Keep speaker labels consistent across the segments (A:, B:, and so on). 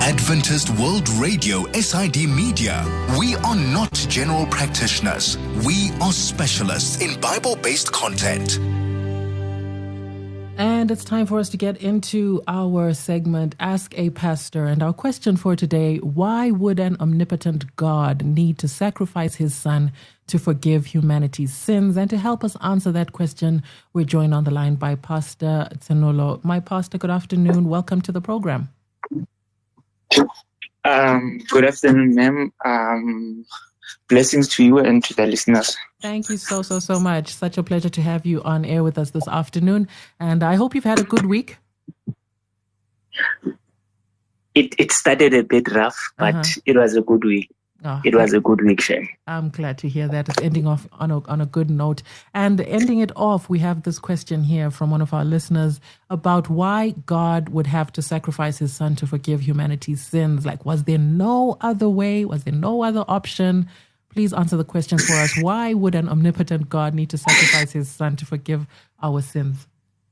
A: Adventist World Radio SID Media. We are not general practitioners. We are specialists in Bible-based content.
B: And it's time for us to get into our segment, Ask a Pastor. And our question for today, why would an omnipotent God need to sacrifice his son to forgive humanity's sins? And to help us answer that question, we're joined on the line by Pastor Tsenolo. My pastor, good afternoon. Welcome to the program.
C: Good afternoon, ma'am. Blessings to you and to the listeners.
B: Thank you so much. Such a pleasure to have you on air with us this afternoon. And I hope you've had a good week.
C: It started a bit rough, but it was a good week. It was a good week, Shay.
B: I'm glad to hear that. It's ending off on a good note. And ending it off, we have this question here from one of our listeners about why God would have to sacrifice his son to forgive humanity's sins. Like, was there no other way? Was there no other option? Please answer the question for us. Why would an omnipotent God need to sacrifice his son to forgive our sins?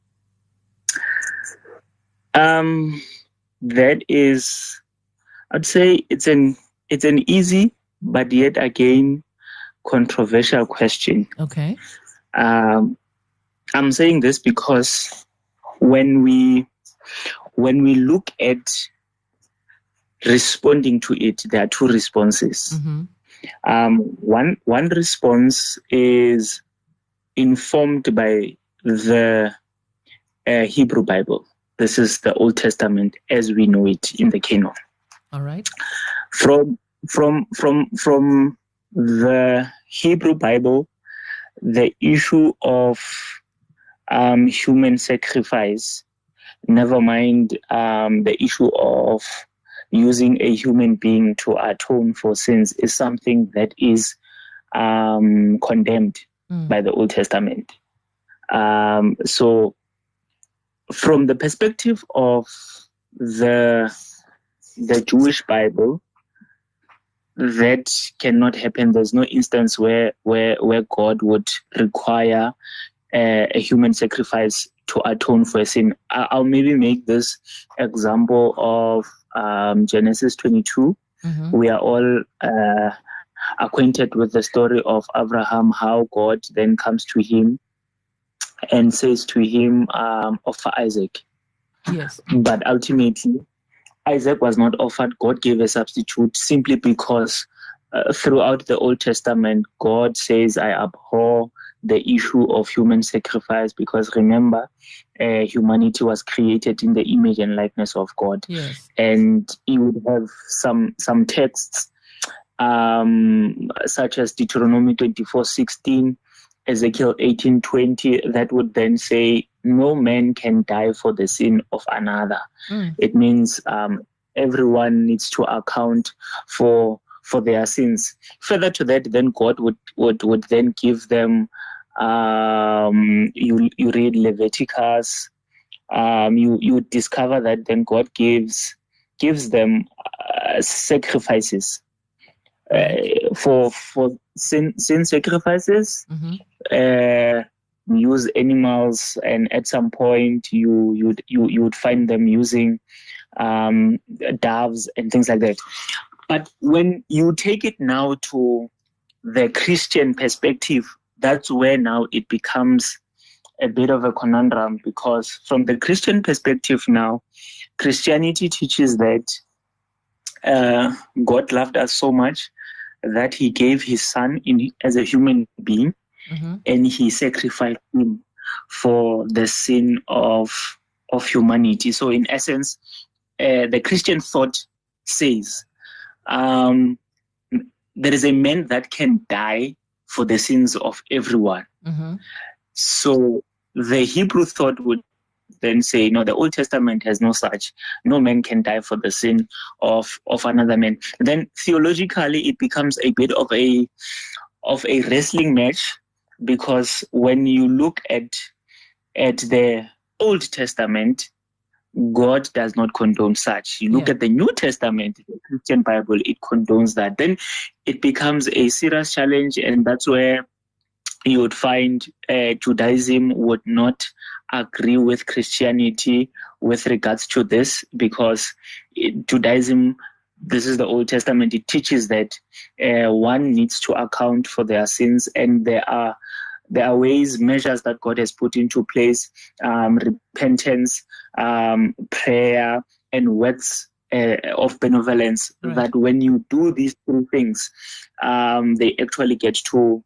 C: That is, I'd say it's an easy, but yet again, controversial question.
B: Okay.
C: I'm saying this because when we look at responding to it, there are two responses.
B: Mm-hmm.
C: One response is informed by the Hebrew Bible. This is the Old Testament as we know it in the canon.
B: All right.
C: From the Hebrew Bible, the issue of human sacrifice, never mind the issue of using a human being to atone for sins, is something that is condemned by the Old Testament. So from the perspective of the Jewish Bible, that cannot happen. There's no instance where God would require a human sacrifice to atone for a sin. I'll maybe make this example of Genesis 22.
B: Mm-hmm.
C: We are all acquainted with the story of Abraham, how God then comes to him and says to him, offer Isaac.
B: Yes.
C: But ultimately, Isaac was not offered. God gave a substitute simply because throughout the Old Testament, God says, I abhor the issue of human sacrifice, because remember, humanity was created in the image and likeness of God.
B: Yes.
C: And you would have some texts such as Deuteronomy 24:16, Ezekiel 18:20, that would then say, no man can die for the sin of another. It means everyone needs to account for their sins. Further to that, then God would then give them, you read Leviticus, you discover that then God gives them sacrifices for sin sacrifices.
B: Mm-hmm.
C: Use animals, and at some point you would find them using doves and things like that. But when you take it now to the Christian perspective, that's where now it becomes a bit of a conundrum, because from the Christian perspective now, Christianity teaches that God loved us so much that he gave his son as a human being.
B: Mm-hmm.
C: And he sacrificed him for the sin of humanity. So in essence, the Christian thought says there is a man that can die for the sins of everyone.
B: Mm-hmm.
C: So the Hebrew thought would then say, no, the Old Testament has no such. No man can die for the sin of another man. Then theologically, it becomes a bit of a wrestling match, because when you look at the Old Testament, God does not condone such. You look at the New Testament, the Christian Bible, it condones that. Then it becomes a serious challenge, and that's where you would find Judaism would not agree with Christianity with regards to this, because Judaism, this is the Old Testament, it teaches that one needs to account for their sins, and there are ways, measures that God has put into place, repentance, prayer, and works of benevolence,
B: Right.
C: that when you do these three things, they actually get to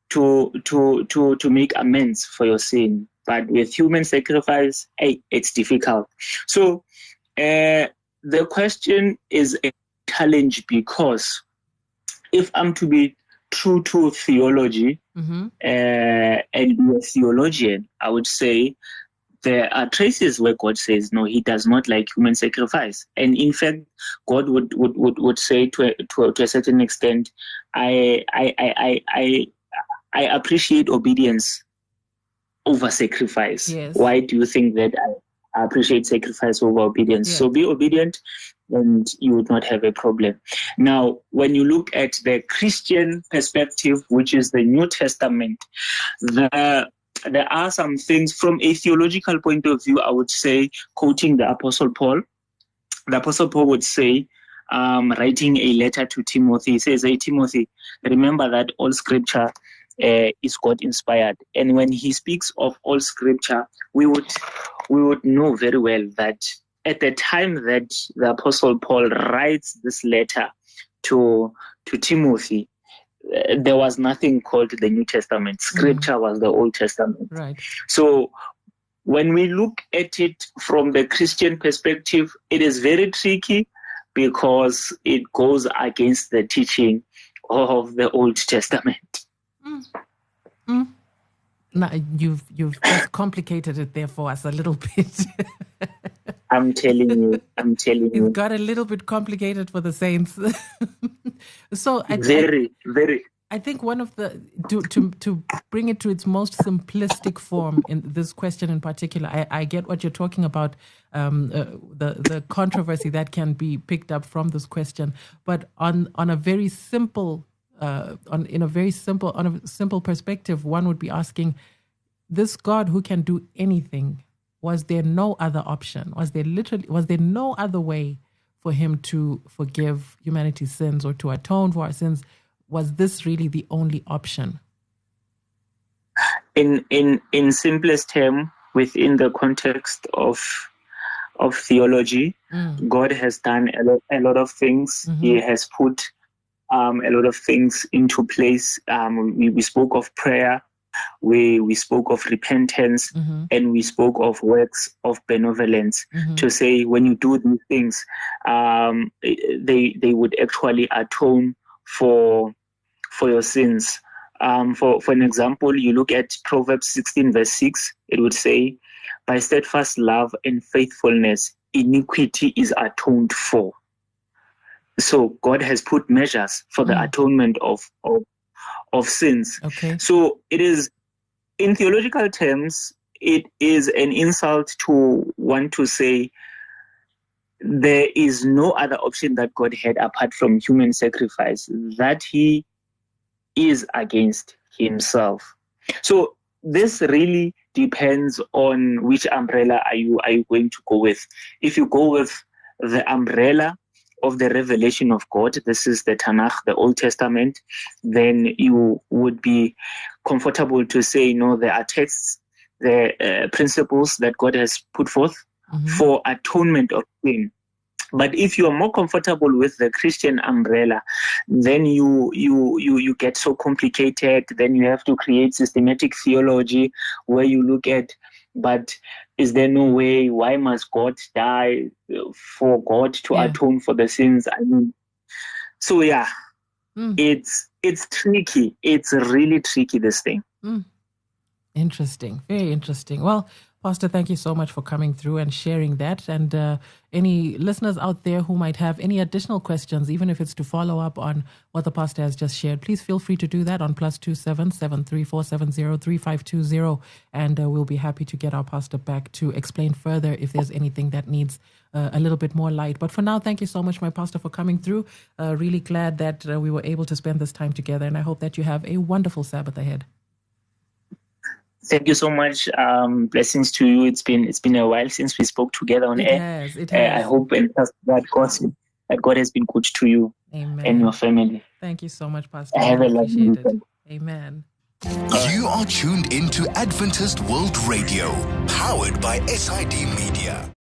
C: make amends for your sin. But with human sacrifice, it's difficult. So the question is a challenge, because if I'm to be true to theology, and be a theologian, I would say there are traces where God says, no, he does not like human sacrifice. And in fact, God would say to a certain extent, I appreciate obedience over sacrifice.
B: Yes.
C: Why do you think that I appreciate sacrifice over obedience?
B: Yes.
C: So be obedient, and you would not have a problem. Now, when you look at the Christian perspective, which is the New Testament, there are some things from a theological point of view. I would say, quoting the Apostle Paul would say, writing a letter to Timothy, he says, "Hey Timothy, remember that all Scripture is God inspired." And when he speaks of all Scripture, we would know very well that at the time that the Apostle Paul writes this letter to Timothy, there was nothing called the New Testament. Scripture was the Old Testament.
B: Right.
C: So when we look at it from the Christian perspective, it is very tricky, because it goes against the teaching of the Old Testament.
B: Now, you've just complicated it there for us a little bit.
C: I'm telling you.
B: It's got a little bit complicated for the saints. So
C: very.
B: I think one of the to bring it to its most simplistic form in this question in particular, I get what you're talking about, the controversy that can be picked up from this question, but on a very simple on a simple perspective, one would be asking, this God who can do anything, was there no other option? Was there no other way for him to forgive humanity's sins or to atone for our sins? Was this really the only option?
C: In simplest term, within the context of theology, God has done a lot of things. He has put a lot of things into place. We spoke of prayer, we spoke of repentance, and we spoke of works of benevolence, to say when you do these things, they would actually atone for your sins. For an example, you look at Proverbs 16 verse 6, it would say, by steadfast love and faithfulness, iniquity is atoned for. So God has put measures for the atonement of sins.
B: Okay.
C: So it is, in theological terms, it is an insult to want to say there is no other option that God had apart from human sacrifice, that he is against himself. So this really depends on which umbrella are you going to go with. If you go with the umbrella of the revelation of God, this is the Tanakh, the Old Testament, then you would be comfortable to say, no, there are texts, the principles that God has put forth for atonement of sin. But if you are more comfortable with the Christian umbrella, then you get so complicated. Then you have to create systematic theology where you look at, but is there no way? Why must God die for God to atone for the sins? I mean, so yeah, it's tricky. It's really tricky, this thing.
B: Interesting. Very interesting. Well, Pastor, thank you so much for coming through and sharing that. And any listeners out there who might have any additional questions, even if it's to follow up on what the Pastor has just shared, please feel free to do that on +27 73470 3520. And we'll be happy to get our Pastor back to explain further if there's anything that needs a little bit more light. But for now, thank you so much, my Pastor, for coming through. Really glad that we were able to spend this time together. And I hope that you have a wonderful Sabbath ahead.
C: Thank you so much. Blessings to you. It's been a while since we spoke together on air.
B: It has.
C: I hope and trust that God has been good to you.
B: Amen.
C: And your family.
B: Thank you so much, Pastor.
C: Have a lovely weekend.
B: Amen.
A: You are tuned into Adventist World Radio, powered by SID Media.